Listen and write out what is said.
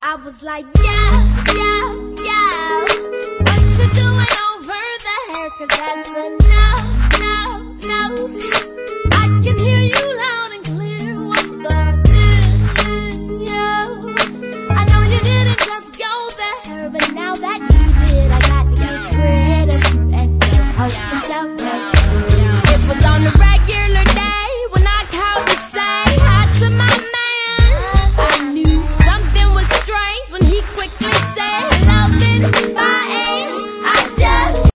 I was like, yeah, yeah, yeah. What you doing over there? 'Cause that's a no, no, no.